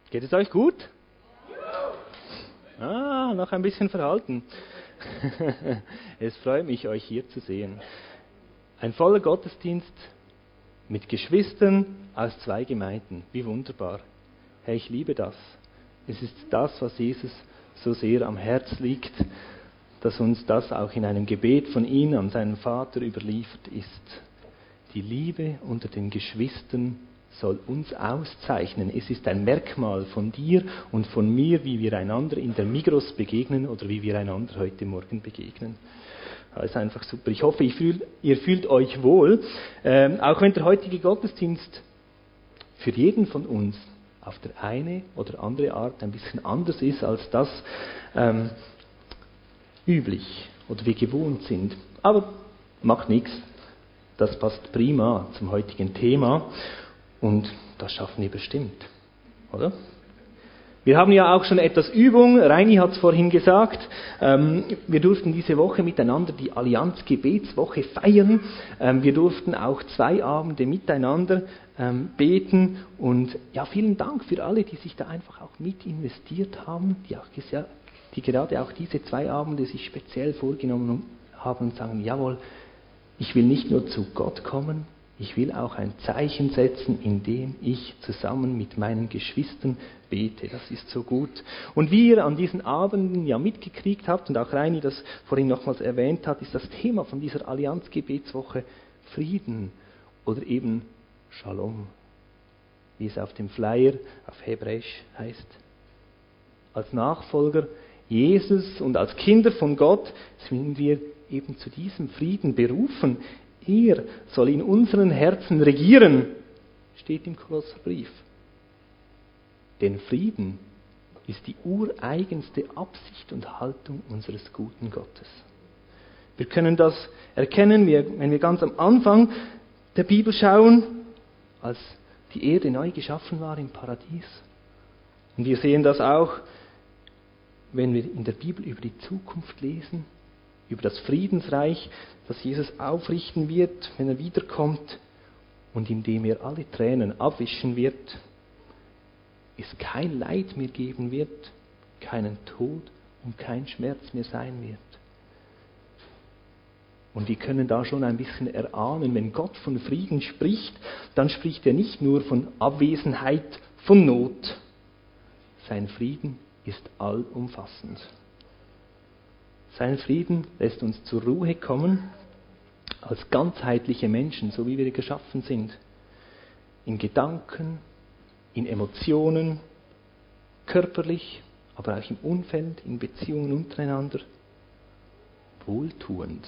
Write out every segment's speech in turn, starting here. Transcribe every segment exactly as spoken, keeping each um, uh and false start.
Geht es euch gut? Ah, noch ein bisschen verhalten. Es freut mich, euch hier zu sehen. Ein voller Gottesdienst mit Geschwistern aus zwei Gemeinden. Wie wunderbar. Hey, ich liebe das. Es ist das, was Jesus so sehr am Herz liegt, dass uns das auch in einem Gebet von ihm an seinen Vater überliefert ist. Die Liebe unter den Geschwistern soll uns auszeichnen. Es ist ein Merkmal von dir und von mir, wie wir einander in der Migros begegnen oder wie wir einander heute Morgen begegnen. Das ist einfach super. Ich hoffe, ich fühl, ihr fühlt euch wohl, ähm, auch wenn der heutige Gottesdienst für jeden von uns auf der eine oder andere Art ein bisschen anders ist als das ähm, üblich oder wir gewohnt sind. Aber macht nichts. Das passt prima zum heutigen Thema. Und das schaffen wir bestimmt, oder? Wir haben ja auch schon etwas Übung, Reini hat es vorhin gesagt, ähm, wir durften diese Woche miteinander die Allianz-Gebetswoche feiern, ähm, wir durften auch zwei Abende miteinander ähm, beten und ja, vielen Dank für alle, die sich da einfach auch mit investiert haben, die, auch, die gerade auch diese zwei Abende sich speziell vorgenommen haben und sagen, jawohl, ich will nicht nur zu Gott kommen, ich will auch ein Zeichen setzen, indem ich zusammen mit meinen Geschwistern bete. Das ist so gut. Und wie ihr an diesen Abenden ja mitgekriegt habt und auch Reini das vorhin nochmals erwähnt hat, ist das Thema von dieser Allianz-Gebetswoche Frieden oder eben Shalom, wie es auf dem Flyer auf Hebräisch heißt. Als Nachfolger Jesus und als Kinder von Gott sind wir eben zu diesem Frieden berufen. Er soll in unseren Herzen regieren, steht im Kolosserbrief. Denn Frieden ist die ureigenste Absicht und Haltung unseres guten Gottes. Wir können das erkennen, wenn wir ganz am Anfang der Bibel schauen, als die Erde neu geschaffen war im Paradies. Und wir sehen das auch, wenn wir in der Bibel über die Zukunft lesen, über das Friedensreich, das Jesus aufrichten wird, wenn er wiederkommt und in dem er alle Tränen abwischen wird, es kein Leid mehr geben wird, keinen Tod und kein Schmerz mehr sein wird. Und wir können da schon ein bisschen erahnen, wenn Gott von Frieden spricht, dann spricht er nicht nur von Abwesenheit, von Not. Sein Frieden ist allumfassend. Sein Frieden lässt uns zur Ruhe kommen, als ganzheitliche Menschen, so wie wir geschaffen sind. In Gedanken, in Emotionen, körperlich, aber auch im Umfeld, in Beziehungen untereinander. Wohltuend.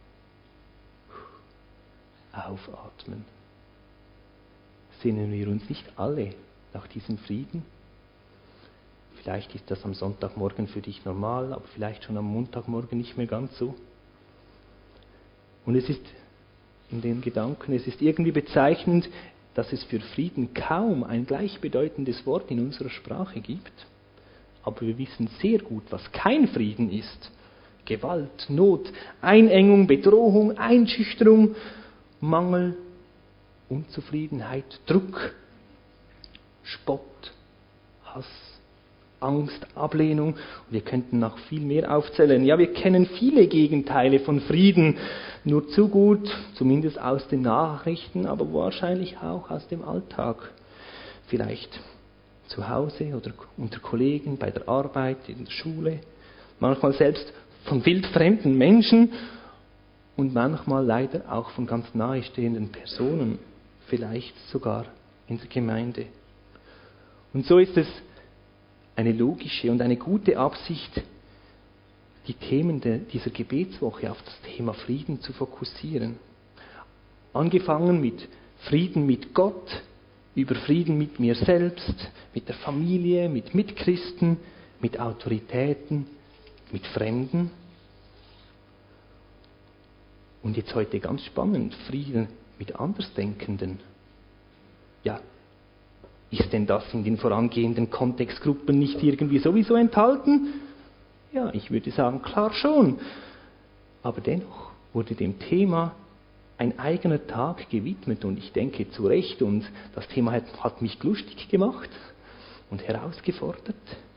Aufatmen. Sehnen wir uns nicht alle nach diesem Frieden? Vielleicht ist das am Sonntagmorgen für dich normal, aber vielleicht schon am Montagmorgen nicht mehr ganz so. Und es ist in den Gedanken, es ist irgendwie bezeichnend, dass es für Frieden kaum ein gleichbedeutendes Wort in unserer Sprache gibt. Aber wir wissen sehr gut, was kein Frieden ist. Gewalt, Not, Einengung, Bedrohung, Einschüchterung, Mangel, Unzufriedenheit, Druck, Spott, Hass, Angst, Ablehnung. Und wir könnten noch viel mehr aufzählen. Ja, wir kennen viele Gegenteile von Frieden, nur zu gut, zumindest aus den Nachrichten, aber wahrscheinlich auch aus dem Alltag. Vielleicht zu Hause oder unter Kollegen, bei der Arbeit, in der Schule, manchmal selbst von wildfremden Menschen und manchmal leider auch von ganz nahestehenden Personen, vielleicht sogar in der Gemeinde. Und so ist es eine logische und eine gute Absicht, die Themen de, dieser Gebetswoche auf das Thema Frieden zu fokussieren. Angefangen mit Frieden mit Gott, über Frieden mit mir selbst, mit der Familie, mit Mitchristen, mit Autoritäten, mit Fremden. Und jetzt heute ganz spannend, Frieden mit Andersdenkenden. Ja, ist denn das in den vorangehenden Kontextgruppen nicht irgendwie sowieso enthalten? Ja, ich würde sagen, klar schon. Aber dennoch wurde dem Thema ein eigener Tag gewidmet und ich denke zu Recht und das Thema hat, hat mich lustig gemacht. und herausgefordert?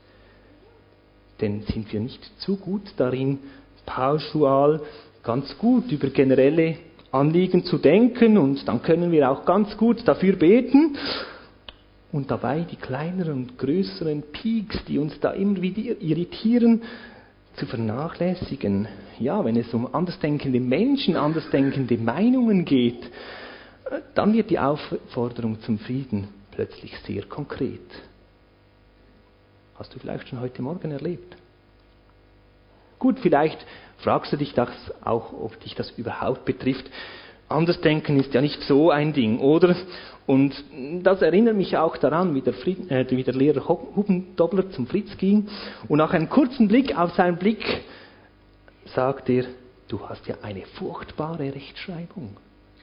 Denn sind wir nicht zu gut darin, pauschal ganz gut über generelle Anliegen zu denken und dann können wir auch ganz gut dafür beten und dabei die kleineren und größeren Peaks, die uns da immer wieder irritieren, zu vernachlässigen. Ja, wenn es um andersdenkende Menschen, andersdenkende Meinungen geht, dann wird die Aufforderung zum Frieden plötzlich sehr konkret. Hast du vielleicht schon heute Morgen erlebt? Gut, vielleicht fragst du dich das auch, ob dich das überhaupt betrifft. Andersdenken ist ja nicht so ein Ding, oder? Und das erinnert mich auch daran, wie der, Fried, äh, wie der Lehrer Hubendobler zum Fritz ging und nach einem kurzen Blick auf seinen Blick sagt er, du hast ja eine furchtbare Rechtschreibung.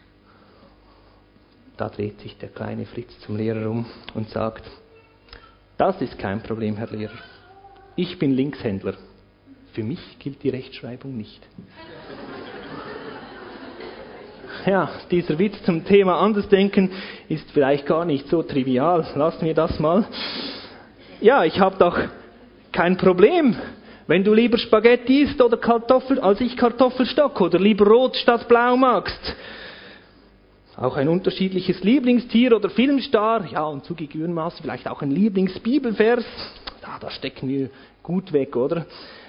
Da dreht sich der kleine Fritz zum Lehrer um und sagt, das ist kein Problem, Herr Lehrer. Ich bin Linkshändler. Für mich gilt die Rechtschreibung nicht. Ja, dieser Witz zum Thema Andersdenken ist vielleicht gar nicht so trivial. Lassen wir das mal. Ja, ich habe doch kein Problem, wenn du lieber Spaghetti isst oder Kartoffel, als ich Kartoffelstock oder lieber rot statt blau magst. Auch ein unterschiedliches Lieblingstier oder Filmstar, ja, und zugegebenermaßen vielleicht auch ein Lieblingsbibelvers. Ja, da stecken wir gut weg, oder?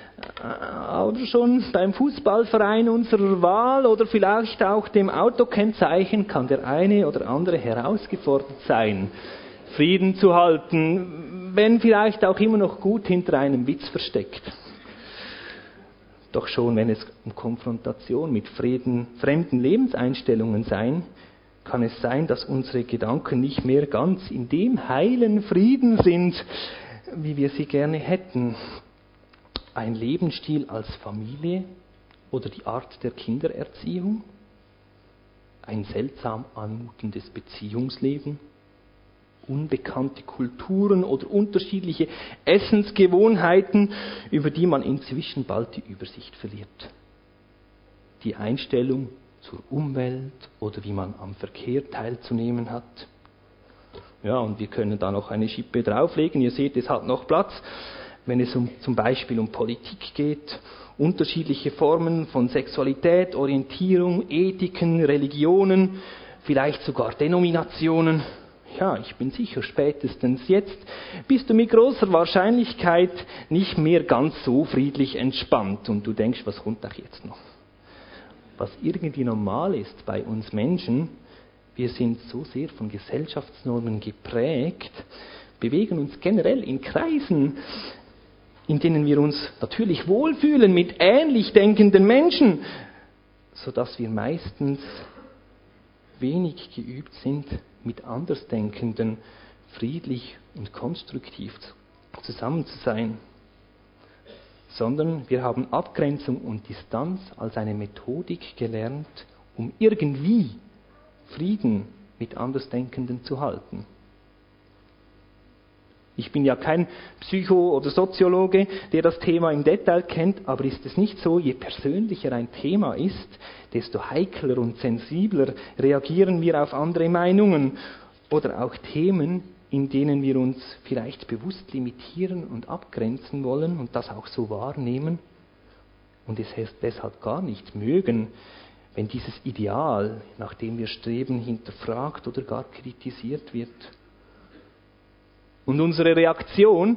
Oder schon beim Fußballverein unserer Wahl oder vielleicht auch dem Autokennzeichen kann der eine oder andere herausgefordert sein, Frieden zu halten, wenn vielleicht auch immer noch gut hinter einem Witz versteckt. Doch schon wenn es um Konfrontation mit Frieden, fremden Lebenseinstellungen sein, kann es sein, dass unsere Gedanken nicht mehr ganz in dem heilen Frieden sind, wie wir sie gerne hätten. Ein Lebensstil als Familie oder die Art der Kindererziehung? Ein seltsam anmutendes Beziehungsleben? Unbekannte Kulturen oder unterschiedliche Essensgewohnheiten, über die man inzwischen bald die Übersicht verliert? Die Einstellung zur Umwelt oder wie man am Verkehr teilzunehmen hat? Ja, und wir können da noch eine Schippe drauflegen. Ihr seht, es hat noch Platz. Wenn es um, zum Beispiel um Politik geht, unterschiedliche Formen von Sexualität, Orientierung, Ethiken, Religionen, vielleicht sogar Denominationen. Ja, ich bin sicher, spätestens jetzt bist du mit großer Wahrscheinlichkeit nicht mehr ganz so friedlich entspannt und du denkst, was kommt doch jetzt noch? Was irgendwie normal ist bei uns Menschen, wir sind so sehr von Gesellschaftsnormen geprägt, bewegen uns generell in Kreisen, in denen wir uns natürlich wohlfühlen mit ähnlich denkenden Menschen, sodass wir meistens wenig geübt sind, mit Andersdenkenden friedlich und konstruktiv zusammen zu sein. Sondern wir haben Abgrenzung und Distanz als eine Methodik gelernt, um irgendwie Frieden mit Andersdenkenden zu halten. Ich bin ja kein Psycho- oder Soziologe, der das Thema im Detail kennt, aber ist es nicht so, je persönlicher ein Thema ist, desto heikler und sensibler reagieren wir auf andere Meinungen oder auch Themen, in denen wir uns vielleicht bewusst limitieren und abgrenzen wollen und das auch so wahrnehmen und es deshalb gar nicht mögen, wenn dieses Ideal, nach dem wir streben, hinterfragt oder gar kritisiert wird. Und unsere Reaktion,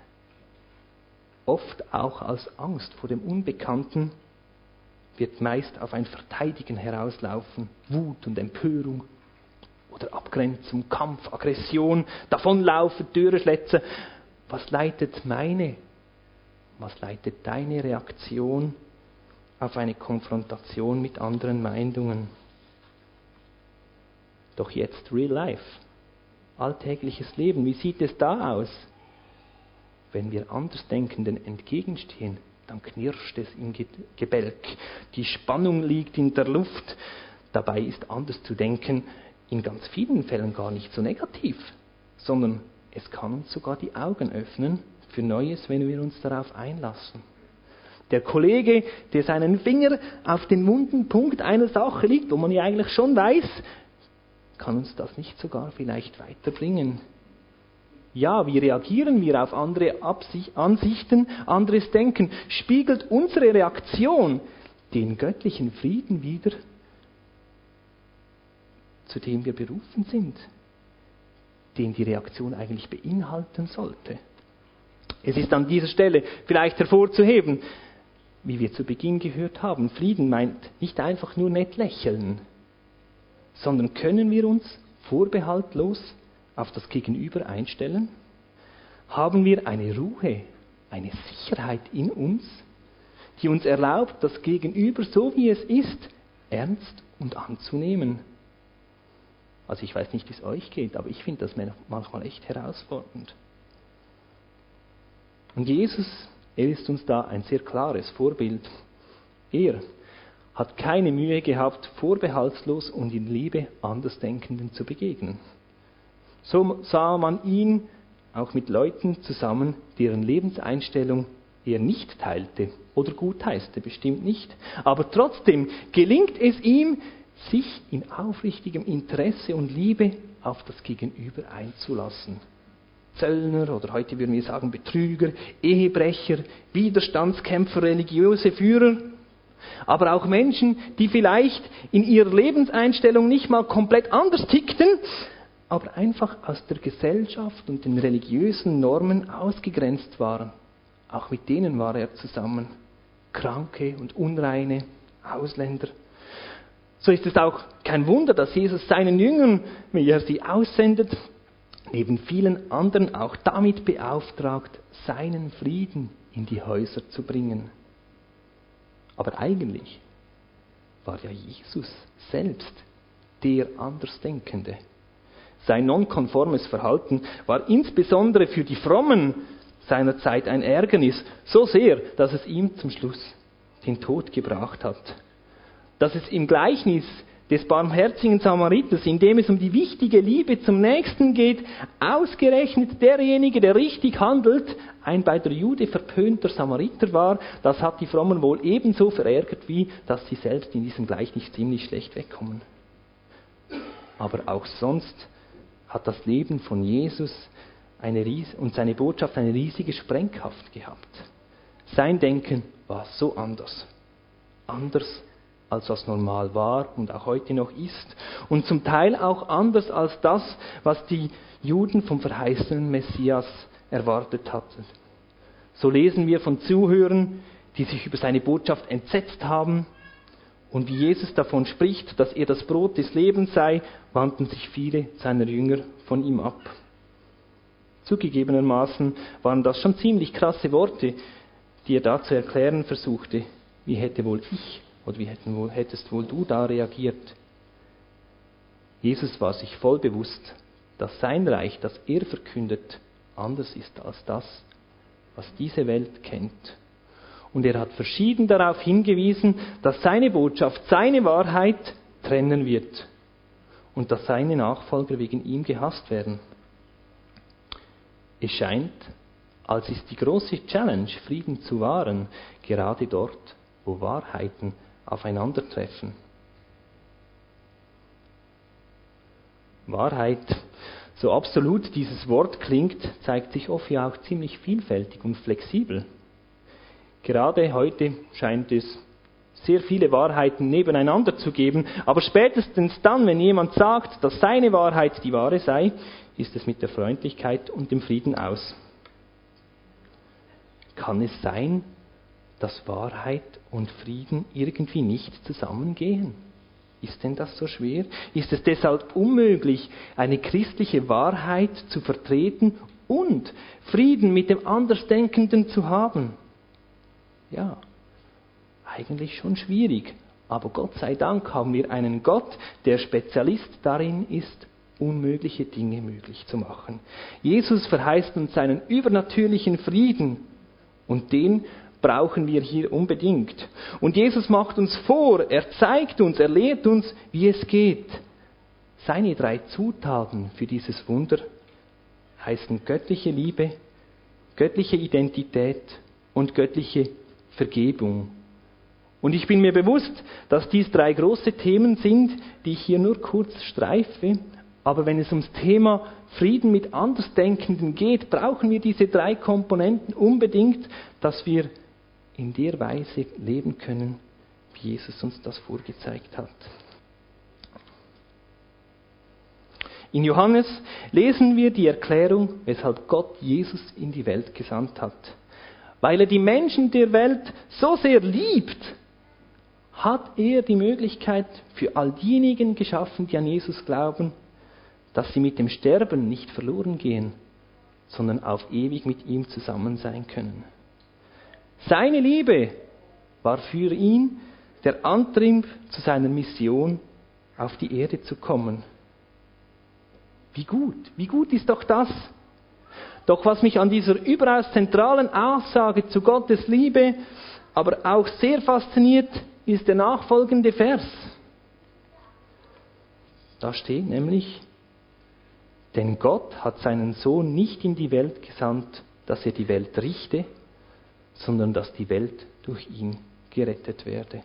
oft auch als Angst vor dem Unbekannten, wird meist auf ein Verteidigen herauslaufen, Wut und Empörung oder Abgrenzung, Kampf, Aggression, Davonlaufen, Türe schletzen. Was leitet meine, was leitet deine Reaktion auf eine Konfrontation mit anderen Meinungen? Doch jetzt Real Life. Alltägliches Leben, wie sieht es da aus? Wenn wir Andersdenkenden entgegenstehen, dann knirscht es im Gebälk. Die Spannung liegt in der Luft. Dabei ist anders zu denken in ganz vielen Fällen gar nicht so negativ, sondern es kann uns sogar die Augen öffnen für Neues, wenn wir uns darauf einlassen. Der Kollege, der seinen Finger auf den wunden Punkt einer Sache legt, wo man ja eigentlich schon weiß, kann uns das nicht sogar vielleicht weiterbringen? Ja, wie reagieren wir auf andere Absicht, Ansichten, anderes Denken? Spiegelt unsere Reaktion den göttlichen Frieden wider, zu dem wir berufen sind, den die Reaktion eigentlich beinhalten sollte? Es ist an dieser Stelle vielleicht hervorzuheben, wie wir zu Beginn gehört haben, Frieden meint nicht einfach nur nett lächeln, sondern können wir uns vorbehaltlos auf das Gegenüber einstellen? Haben wir eine Ruhe, eine Sicherheit in uns, die uns erlaubt, das Gegenüber, so wie es ist, ernst und anzunehmen? Also ich weiß nicht, wie es euch geht, aber ich finde das manchmal echt herausfordernd. Und Jesus, er ist uns da ein sehr klares Vorbild. Er hat keine Mühe gehabt, vorbehaltslos und in Liebe Andersdenkenden zu begegnen. So sah man ihn auch mit Leuten zusammen, deren Lebenseinstellung er nicht teilte oder gutheißte, bestimmt nicht. Aber trotzdem gelingt es ihm, sich in aufrichtigem Interesse und Liebe auf das Gegenüber einzulassen. Zöllner oder heute würden wir sagen Betrüger, Ehebrecher, Widerstandskämpfer, religiöse Führer, aber auch Menschen, die vielleicht in ihrer Lebenseinstellung nicht mal komplett anders tickten, aber einfach aus der Gesellschaft und den religiösen Normen ausgegrenzt waren. Auch mit denen war er zusammen. Kranke und Unreine, Ausländer. So ist es auch kein Wunder, dass Jesus seinen Jüngern, wie er sie aussendet, neben vielen anderen auch damit beauftragt, seinen Frieden in die Häuser zu bringen. Aber eigentlich war ja Jesus selbst der Andersdenkende. Sein nonkonformes Verhalten war insbesondere für die Frommen seiner Zeit ein Ärgernis, so sehr, dass es ihm zum Schluss den Tod gebracht hat. Dass es im Gleichnis des barmherzigen Samariters, in dem es um die wichtige Liebe zum Nächsten geht, ausgerechnet derjenige, der richtig handelt, ein bei der Jude verpönter Samariter war, das hat die Frommen wohl ebenso verärgert, wie dass sie selbst in diesem Gleichnis ziemlich schlecht wegkommen. Aber auch sonst hat das Leben von Jesus eine Ries- und seine Botschaft eine riesige Sprengkraft gehabt. Sein Denken war so anders. Anders als was normal war und auch heute noch ist. Und zum Teil auch anders als das, was die Juden vom verheißenen Messias erwartet hatten. So lesen wir von Zuhörern, die sich über seine Botschaft entsetzt haben. Und wie Jesus davon spricht, dass er das Brot des Lebens sei, wandten sich viele seiner Jünger von ihm ab. Zugegebenermaßen waren das schon ziemlich krasse Worte, die er da zu erklären versuchte. Wie hätte wohl ich oder wie hätten wohl, hättest wohl du da reagiert? Jesus war sich voll bewusst, dass sein Reich, das er verkündet, anders ist als das, was diese Welt kennt. Und er hat verschieden darauf hingewiesen, dass seine Botschaft, seine Wahrheit trennen wird und dass seine Nachfolger wegen ihm gehasst werden. Es scheint, als ist die große Challenge, Frieden zu wahren, gerade dort, wo Wahrheiten aufeinandertreffen. Wahrheit, so absolut dieses Wort klingt, zeigt sich oft ja auch ziemlich vielfältig und flexibel. Gerade heute scheint es sehr viele Wahrheiten nebeneinander zu geben, aber spätestens dann, wenn jemand sagt, dass seine Wahrheit die wahre sei, ist es mit der Freundlichkeit und dem Frieden aus. Kann es sein, dass Wahrheit und Frieden irgendwie nicht zusammengehen? Ist denn das so schwer? Ist es deshalb unmöglich, eine christliche Wahrheit zu vertreten und Frieden mit dem Andersdenkenden zu haben? Ja, eigentlich schon schwierig. Aber Gott sei Dank haben wir einen Gott, der Spezialist darin ist, unmögliche Dinge möglich zu machen. Jesus verheißt uns seinen übernatürlichen Frieden und den brauchen wir hier unbedingt. Und Jesus macht uns vor, er zeigt uns, er lehrt uns, wie es geht. Seine drei Zutaten für dieses Wunder heißen göttliche Liebe, göttliche Identität und göttliche Vergebung. Und ich bin mir bewusst, dass dies drei große Themen sind, die ich hier nur kurz streife, Aber wenn es ums Thema Frieden mit Andersdenkenden geht, brauchen wir diese drei Komponenten unbedingt, dass wir in der Weise leben können, wie Jesus uns das vorgezeigt hat. In Johannes lesen wir die Erklärung, weshalb Gott Jesus in die Welt gesandt hat. Weil er die Menschen der Welt so sehr liebt, hat er die Möglichkeit für all diejenigen geschaffen, die an Jesus glauben, dass sie mit dem Sterben nicht verloren gehen, sondern auf ewig mit ihm zusammen sein können. Seine Liebe war für ihn der Antrieb zu seiner Mission, auf die Erde zu kommen. Wie gut, wie gut ist doch das? Doch was mich an dieser überaus zentralen Aussage zu Gottes Liebe aber auch sehr fasziniert, ist der nachfolgende Vers. Da steht nämlich, denn Gott hat seinen Sohn nicht in die Welt gesandt, dass er die Welt richte, sondern dass die Welt durch ihn gerettet werde.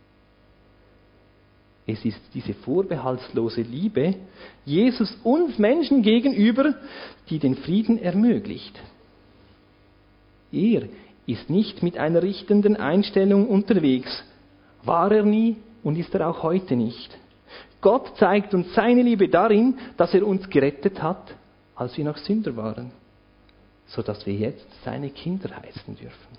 Es ist diese vorbehaltslose Liebe Jesus uns Menschen gegenüber, die den Frieden ermöglicht. Er ist nicht mit einer richtenden Einstellung unterwegs, war er nie und ist er auch heute nicht. Gott zeigt uns seine Liebe darin, dass er uns gerettet hat, als wir noch Sünder waren, sodass wir jetzt seine Kinder heißen dürfen.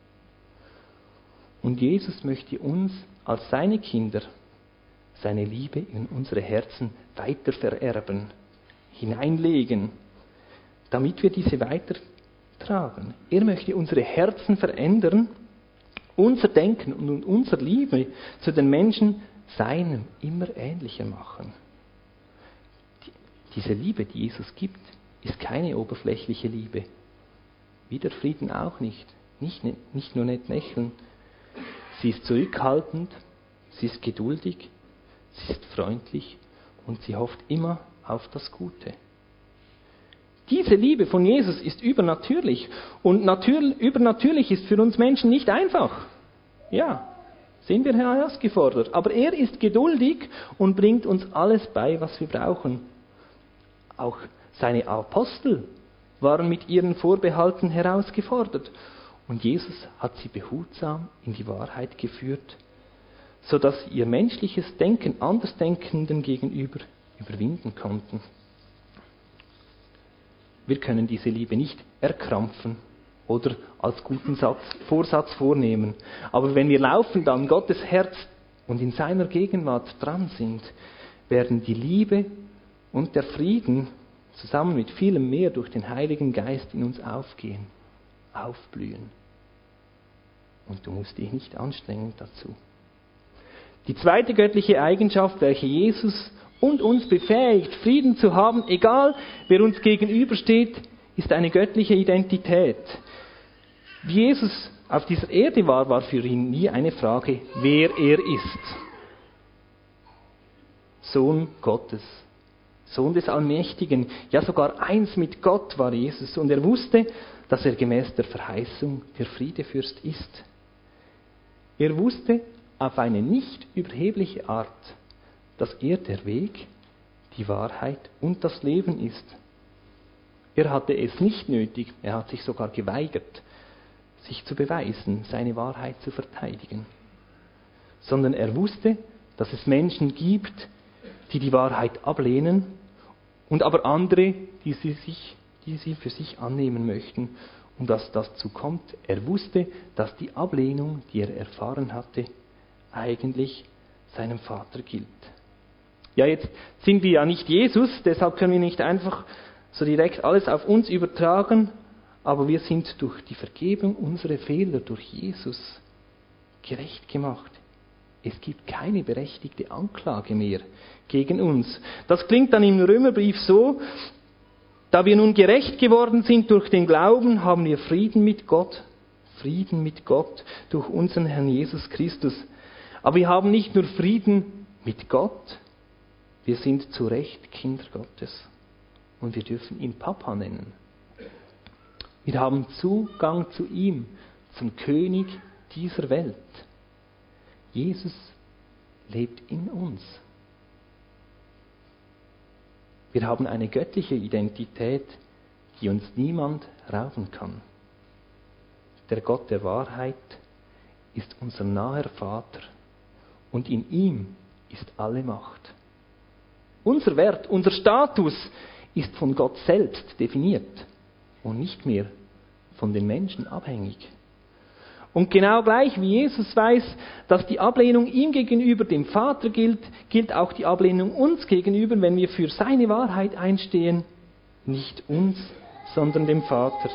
Und Jesus möchte uns als seine Kinder seine Liebe in unsere Herzen weiter vererben, hineinlegen, damit wir diese weitertragen. Er möchte unsere Herzen verändern, unser Denken und unsere Liebe zu den Menschen seinem immer ähnlicher machen. Diese Liebe, die Jesus gibt, ist keine oberflächliche Liebe. Wie der Frieden auch nicht. Nicht, nicht nur nett lächeln. Sie ist zurückhaltend, sie ist geduldig, sie ist freundlich und sie hofft immer auf das Gute. Diese Liebe von Jesus ist übernatürlich und natür- übernatürlich ist für uns Menschen nicht einfach. Ja, sind wir herausgefordert. Aber er ist geduldig und bringt uns alles bei, was wir brauchen. Auch seine Apostel waren mit ihren Vorbehalten herausgefordert. Und Jesus hat sie behutsam in die Wahrheit geführt, sodass sie ihr menschliches Denken Andersdenkenden gegenüber überwinden konnten. Wir können diese Liebe nicht erkrampfen oder als guten Satz, Vorsatz vornehmen. Aber wenn wir laufend an Gottes Herz und in seiner Gegenwart dran sind, werden die Liebe und der Frieden zusammen mit vielem mehr durch den Heiligen Geist in uns aufgehen, aufblühen. Und du musst dich nicht anstrengen dazu. Die zweite göttliche Eigenschaft, welche Jesus und uns befähigt, Frieden zu haben, egal wer uns gegenübersteht, ist eine göttliche Identität. Wie Jesus auf dieser Erde war, war für ihn nie eine Frage, wer er ist. Sohn Gottes, Sohn des Allmächtigen, ja sogar eins mit Gott war Jesus. Und er wusste, dass er gemäß der Verheißung der Friedefürst ist. Er wusste auf eine nicht überhebliche Art, dass er der Weg, die Wahrheit und das Leben ist. Er hatte es nicht nötig, er hat sich sogar geweigert, sich zu beweisen, seine Wahrheit zu verteidigen. Sondern er wusste, dass es Menschen gibt, die die Wahrheit ablehnen und aber andere, die sie, sich, die sie für sich annehmen möchten. Und dass das dazu kommt, er wusste, dass die Ablehnung, die er erfahren hatte, eigentlich seinem Vater gilt. Ja, jetzt sind wir ja nicht Jesus, deshalb können wir nicht einfach so direkt alles auf uns übertragen, aber wir sind durch die Vergebung unserer Fehler durch Jesus gerecht gemacht. Es gibt keine berechtigte Anklage mehr gegen uns. Das klingt dann im Römerbrief so: Da wir nun gerecht geworden sind durch den Glauben, haben wir Frieden mit Gott, Frieden mit Gott durch unseren Herrn Jesus Christus. Aber wir haben nicht nur Frieden mit Gott, wir sind zu Recht Kinder Gottes und wir dürfen ihn Papa nennen. Wir haben Zugang zu ihm, zum König dieser Welt. Jesus lebt in uns. Wir haben eine göttliche Identität, die uns niemand rauben kann. Der Gott der Wahrheit ist unser naher Vater und in ihm ist alle Macht. Unser Wert, unser Status ist von Gott selbst definiert und nicht mehr von den Menschen abhängig. Und genau gleich wie Jesus weiß, dass die Ablehnung ihm gegenüber dem Vater gilt, gilt auch die Ablehnung uns gegenüber, wenn wir für seine Wahrheit einstehen, nicht uns, sondern dem Vater.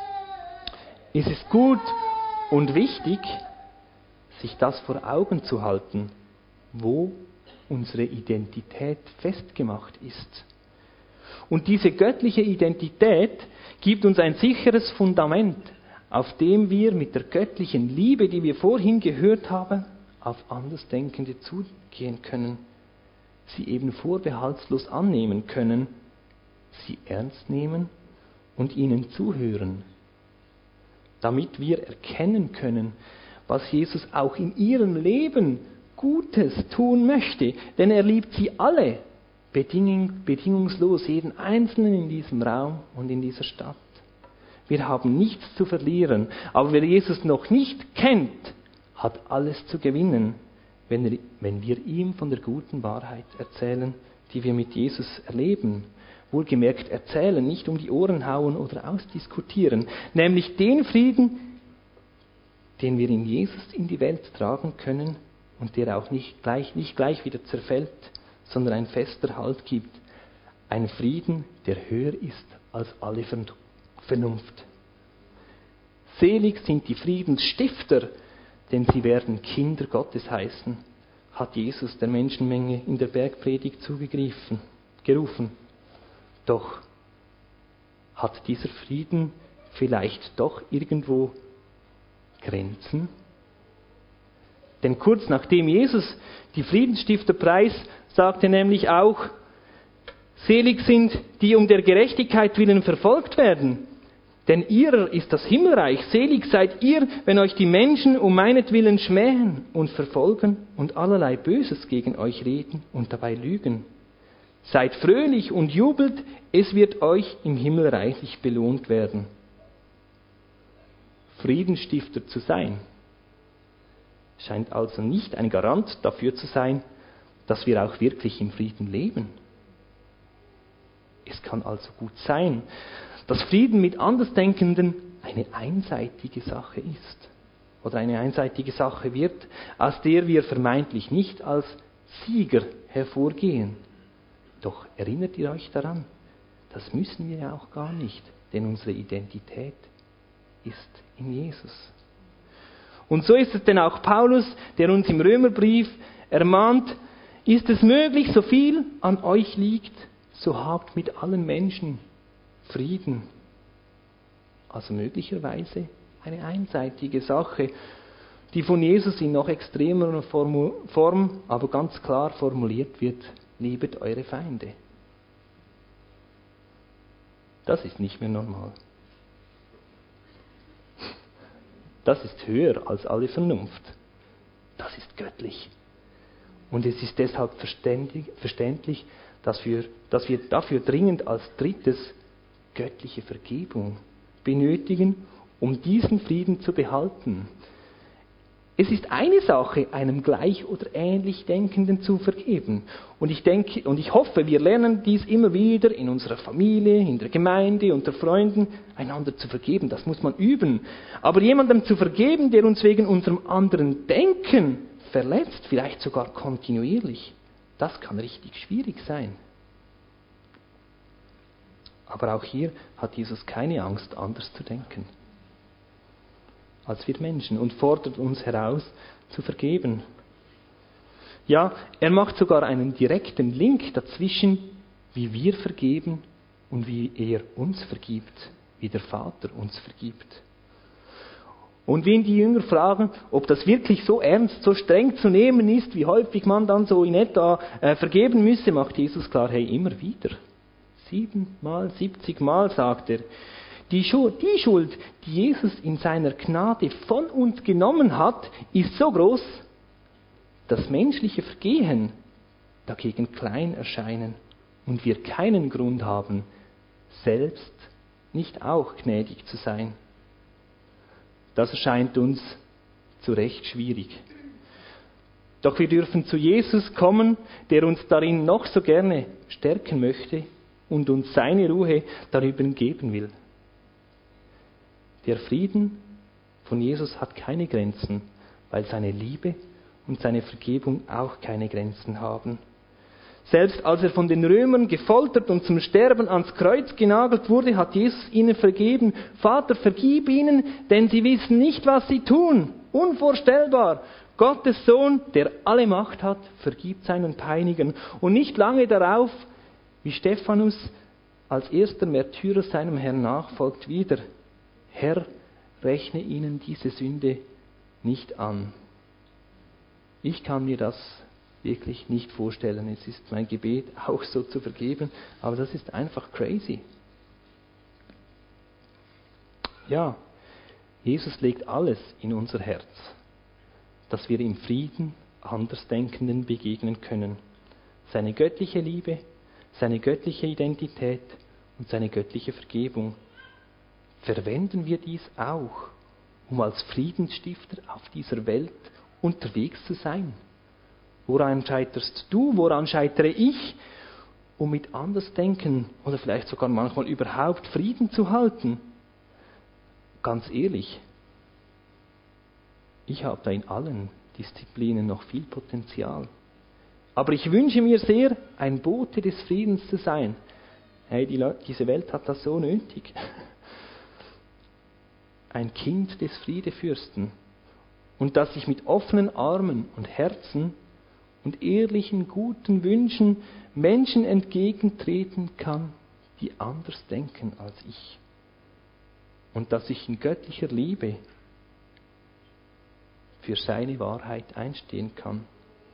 Es ist gut und wichtig, sich das vor Augen zu halten, wo unsere Identität festgemacht ist. Und diese göttliche Identität gibt uns ein sicheres Fundament, auf dem wir mit der göttlichen Liebe, die wir vorhin gehört haben, auf Andersdenkende zugehen können, sie eben vorbehaltslos annehmen können, sie ernst nehmen und ihnen zuhören, damit wir erkennen können, was Jesus auch in ihrem Leben Gutes tun möchte, denn er liebt sie alle, bedingung, bedingungslos, jeden Einzelnen in diesem Raum und in dieser Stadt. Wir haben nichts zu verlieren, aber wer Jesus noch nicht kennt, hat alles zu gewinnen, wenn, er, wenn wir ihm von der guten Wahrheit erzählen, die wir mit Jesus erleben. Wohlgemerkt erzählen, nicht um die Ohren hauen oder ausdiskutieren, nämlich den Frieden, den wir in Jesus in die Welt tragen können und der auch nicht gleich, nicht gleich wieder zerfällt, sondern ein fester Halt gibt. Ein Frieden, der höher ist als alle Vernunft. Selig sind die Friedensstifter, denn sie werden Kinder Gottes heißen, hat Jesus der Menschenmenge in der Bergpredigt zugegriffen, gerufen. Doch hat dieser Frieden vielleicht doch irgendwo Grenzen? Denn kurz nachdem Jesus die Friedensstifter preist, sagte nämlich auch, selig sind, die um der Gerechtigkeit willen verfolgt werden, denn ihrer ist das Himmelreich. Selig seid ihr, wenn euch die Menschen um meinetwillen schmähen und verfolgen und allerlei Böses gegen euch reden und dabei lügen. Seid fröhlich und jubelt, es wird euch im Himmel reichlich belohnt werden. Friedensstifter zu sein, scheint also nicht ein Garant dafür zu sein, dass wir auch wirklich im Frieden leben. Es kann also gut sein, dass Frieden mit Andersdenkenden eine einseitige Sache ist oder eine einseitige Sache wird, aus der wir vermeintlich nicht als Sieger hervorgehen. Doch erinnert ihr euch daran, das müssen wir ja auch gar nicht, denn unsere Identität ist in Jesus. Und so ist es denn auch Paulus, der uns im Römerbrief ermahnt, ist es möglich, so viel an euch liegt, so habt mit allen Menschen Frieden. Also möglicherweise eine einseitige Sache, die von Jesus in noch extremerer Form, aber ganz klar formuliert wird, liebet eure Feinde. Das ist nicht mehr normal. Das ist höher als alle Vernunft. Das ist göttlich. Und es ist deshalb verständlich, dass wir, dass wir dafür dringend als drittes göttliche Vergebung benötigen, um diesen Frieden zu behalten. Es ist eine Sache, einem gleich oder ähnlich Denkenden zu vergeben. Und ich denke, und ich hoffe, wir lernen dies immer wieder in unserer Familie, in der Gemeinde, unter Freunden, einander zu vergeben. Das muss man üben. Aber jemandem zu vergeben, der uns wegen unserem anderen Denken verletzt, vielleicht sogar kontinuierlich, das kann richtig schwierig sein. Aber auch hier hat Jesus keine Angst, anders zu denken als wir Menschen und fordert uns heraus, zu vergeben. Ja, er macht sogar einen direkten Link dazwischen, wie wir vergeben und wie er uns vergibt, wie der Vater uns vergibt. Und wenn die Jünger fragen, ob das wirklich so ernst, so streng zu nehmen ist, wie häufig man dann so in etwa äh, vergeben müsse, macht Jesus klar, hey, immer wieder. Siebenmal, siebzigmal sagt er, Die Schuld, die Schuld, die Jesus in seiner Gnade von uns genommen hat, ist so groß, dass menschliche Vergehen dagegen klein erscheinen und wir keinen Grund haben, selbst nicht auch gnädig zu sein. Das erscheint uns zu Recht schwierig. Doch wir dürfen zu Jesus kommen, der uns darin noch so gerne stärken möchte und uns seine Ruhe darüber geben will. Der Frieden von Jesus hat keine Grenzen, weil seine Liebe und seine Vergebung auch keine Grenzen haben. Selbst als er von den Römern gefoltert und zum Sterben ans Kreuz genagelt wurde, hat Jesus ihnen vergeben. Vater, vergib ihnen, denn sie wissen nicht, was sie tun. Unvorstellbar. Gottes Sohn, der alle Macht hat, vergibt seinen Peinigern. Und nicht lange darauf, wie Stephanus als erster Märtyrer seinem Herrn nachfolgt, wieder: Herr, rechne ihnen diese Sünde nicht an. Ich kann mir das wirklich nicht vorstellen. Es ist mein Gebet, auch so zu vergeben, aber das ist einfach crazy. Ja, Jesus legt alles in unser Herz, dass wir im Frieden Andersdenkenden begegnen können. Seine göttliche Liebe, seine göttliche Identität und seine göttliche Vergebung. Verwenden wir dies auch, um als Friedensstifter auf dieser Welt unterwegs zu sein? Woran scheiterst du? Woran scheitere ich? Um mit Andersdenken oder vielleicht sogar manchmal überhaupt Frieden zu halten? Ganz ehrlich, ich habe da in allen Disziplinen noch viel Potenzial. Aber ich wünsche mir sehr, ein Bote des Friedens zu sein. Hey, die Leute, diese Welt hat das so nötig. Ein Kind des Friedefürsten. Und dass ich mit offenen Armen und Herzen und ehrlichen, guten Wünschen Menschen entgegentreten kann, die anders denken als ich. Und dass ich in göttlicher Liebe für seine Wahrheit einstehen kann.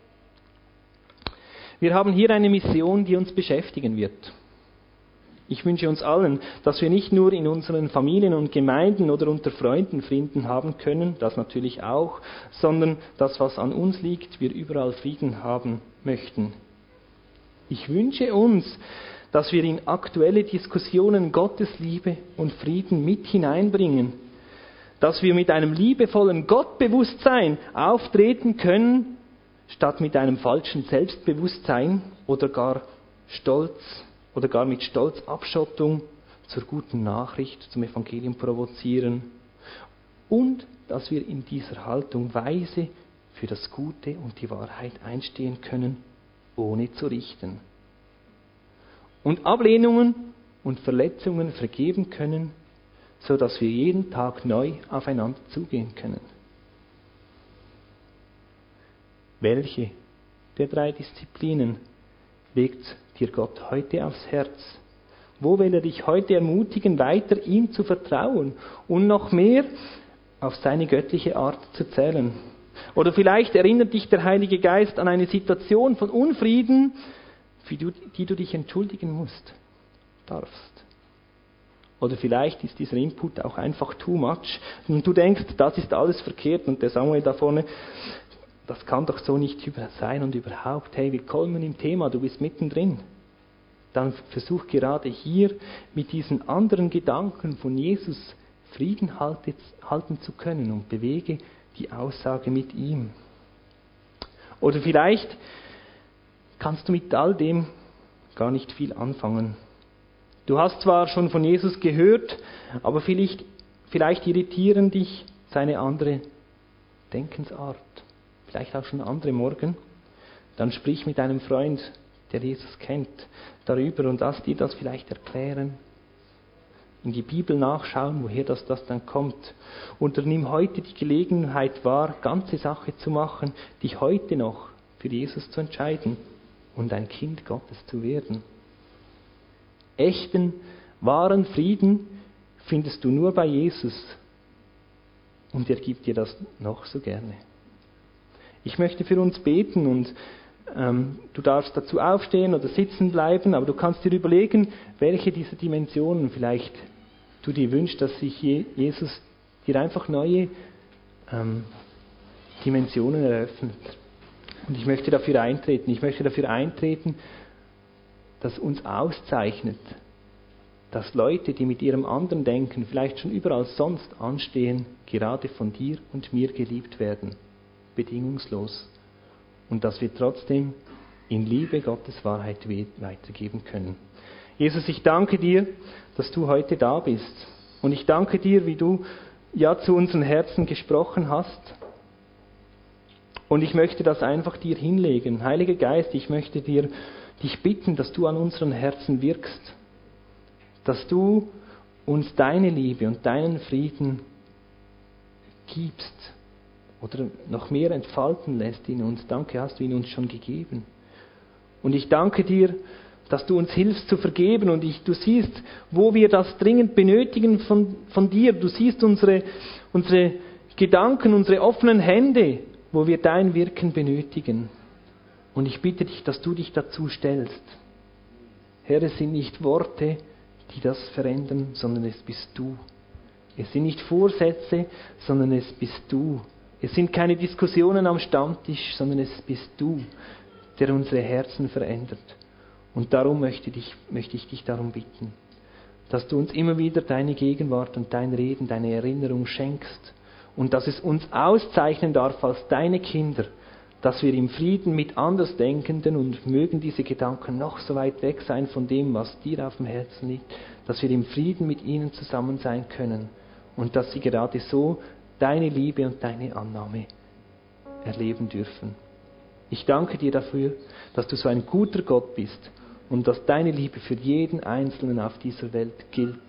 Wir haben hier eine Mission, die uns beschäftigen wird. Ich wünsche uns allen, dass wir nicht nur in unseren Familien und Gemeinden oder unter Freunden Frieden haben können, das natürlich auch, sondern das, was an uns liegt, wir überall Frieden haben möchten. Ich wünsche uns, dass wir in aktuelle Diskussionen Gottes Liebe und Frieden mit hineinbringen, dass wir mit einem liebevollen Gottbewusstsein auftreten können, statt mit einem falschen Selbstbewusstsein oder gar Stolz oder gar mit Stolzabschottung zur guten Nachricht, zum Evangelium provozieren. Und dass wir in dieser Haltung weise für das Gute und die Wahrheit einstehen können, ohne zu richten. Und Ablehnungen und Verletzungen vergeben können, so dass wir jeden Tag neu aufeinander zugehen können. Welche der drei Disziplinen legt dir Gott heute aufs Herz? Wo will er dich heute ermutigen, weiter ihm zu vertrauen und noch mehr auf seine göttliche Art zu zählen? Oder vielleicht erinnert dich der Heilige Geist an eine Situation von Unfrieden, für die du dich entschuldigen musst, darfst. Oder vielleicht ist dieser Input auch einfach too much und du denkst, das ist alles verkehrt und der Samuel da vorne, das kann doch so nicht sein und überhaupt, hey, willkommen im Thema, du bist mittendrin. Dann versuch gerade hier mit diesen anderen Gedanken von Jesus Frieden halten zu können und bewege die Aussage mit ihm. Oder vielleicht kannst du mit all dem gar nicht viel anfangen. Du hast zwar schon von Jesus gehört, aber vielleicht, vielleicht irritieren dich seine andere Denkensart. Vielleicht auch schon andere Morgen. Dann sprich mit einem Freund, der Jesus kennt, darüber und lass dir das vielleicht erklären. In die Bibel nachschauen, woher das, das dann kommt. Und nimm heute die Gelegenheit wahr, ganze Sache zu machen, dich heute noch für Jesus zu entscheiden und ein Kind Gottes zu werden. Echten, wahren Frieden findest du nur bei Jesus. Und er gibt dir das noch so gerne. Ich möchte für uns beten und ähm, du darfst dazu aufstehen oder sitzen bleiben, aber du kannst dir überlegen, welche dieser Dimensionen vielleicht du dir wünschst, dass sich Jesus dir einfach neue ähm, Dimensionen eröffnet. Und ich möchte dafür eintreten. Ich möchte dafür eintreten, das uns auszeichnet, dass Leute, die mit ihrem anderen Denken vielleicht schon überall sonst anstehen, gerade von dir und mir geliebt werden, bedingungslos. Und dass wir trotzdem in Liebe Gottes Wahrheit weitergeben können. Jesus, ich danke dir, dass du heute da bist. Und ich danke dir, wie du ja zu unseren Herzen gesprochen hast. Und ich möchte das einfach dir hinlegen. Heiliger Geist, ich möchte dir, dich bitten, dass du an unseren Herzen wirkst. Dass du uns deine Liebe und deinen Frieden gibst. Oder noch mehr entfalten lässt in uns. Danke, hast du ihn uns schon gegeben. Und ich danke dir, dass du uns hilfst zu vergeben. Und ich, du siehst, wo wir das dringend benötigen von, von dir. Du siehst unsere, unsere Gedanken, unsere offenen Hände, wo wir dein Wirken benötigen. Und ich bitte dich, dass du dich dazu stellst. Herr, es sind nicht Worte, die das verändern, sondern es bist du. Es sind nicht Vorsätze, sondern es bist du. Es sind keine Diskussionen am Stammtisch, sondern es bist du, der unsere Herzen verändert. Und darum möchte ich, möchte ich dich darum bitten, dass du uns immer wieder deine Gegenwart und dein Reden, deine Erinnerung schenkst und dass es uns auszeichnen darf als deine Kinder, dass wir im Frieden mit Andersdenkenden und mögen diese Gedanken noch so weit weg sein von dem, was dir auf dem Herzen liegt, dass wir im Frieden mit ihnen zusammen sein können und dass sie gerade so deine Liebe und deine Annahme erleben dürfen. Ich danke dir dafür, dass du so ein guter Gott bist und dass deine Liebe für jeden Einzelnen auf dieser Welt gilt.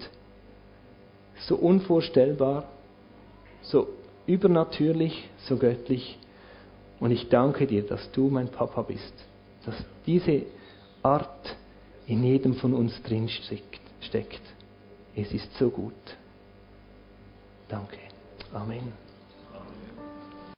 So unvorstellbar, so übernatürlich, so göttlich. Und ich danke dir, dass du mein Papa bist, dass diese Art in jedem von uns drin steckt. Es ist so gut. Danke. Amen.